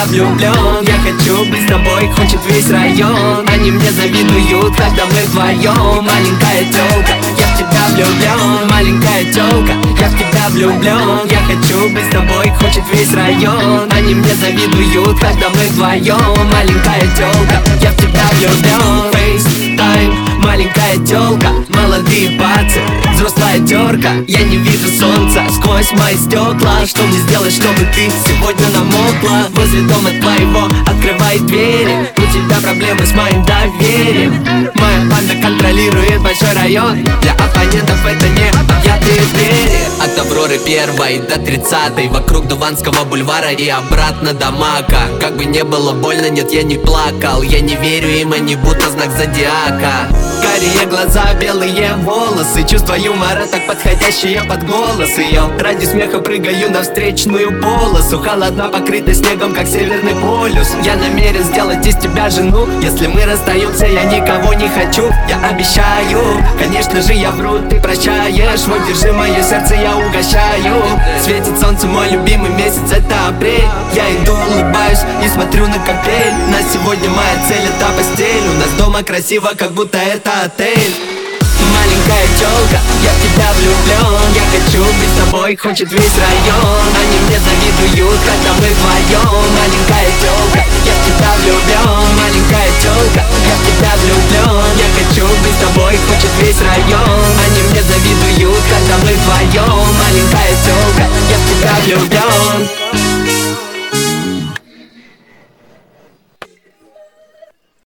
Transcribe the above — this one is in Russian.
влюблен. Я хочу быть с тобой, хочет весь район. Они мне завидуют, когда мы вдвоем. Маленькая тёлка, я в тебя влюблен. Маленькая тёлка, я в тебя влюблен. Я хочу быть с тобой, хочет весь район. Они мне завидуют, когда мы вдвоем. Маленькая тёлка, я в тебя влюблен. FaceTime, маленькая тёлка, молодые пацы, взрослая терка. Я не вижу солнца сквозь мои стекла. Что мне сделать, чтобы ты сегодня намокла? Возле дома твоего открывай двери. У тебя проблемы с моим доверием. Моя банда контролирует большой район. Для оппонентов это не объятые двери. От Авроры 1 до 30, вокруг Дуванского бульвара и обратно до Мака. Как бы не было больно, нет, я не плакал. Я не верю им, они будто знак зодиака. Карие глаза, белые волосы, чувство юмора так подходящее под голос ее. Ради смеха прыгаю на встречную полосу. Холодна, покрыта снегом, как северный полюс. Я намерен сделать из тебя жену. Если мы расстаемся, я никого не хочу. Я обещаю, конечно же я вру, ты прощаешь. Вот держи мое сердце, я угощаю. Светит солнце, мой любимый месяц, это апрель. Я иду, улыбаюсь и смотрю на коктейль. На сегодня моя цель — это постель. У нас дома красиво, как будто это отель. Маленькая тёлка, я в тебя влюблен. Я хочу быть с тобой, хочет весь район. Они мне завидуют, когда мы вдвоем. Маленькая тёлка, я в тебя влюблен. Маленькая тёлка, я в тебя влюблен. Я хочу быть с тобой, хочет весь район. Они мне завидуют, когда мы вдвоем. Маленькая тёлка, я в тебя влюблен.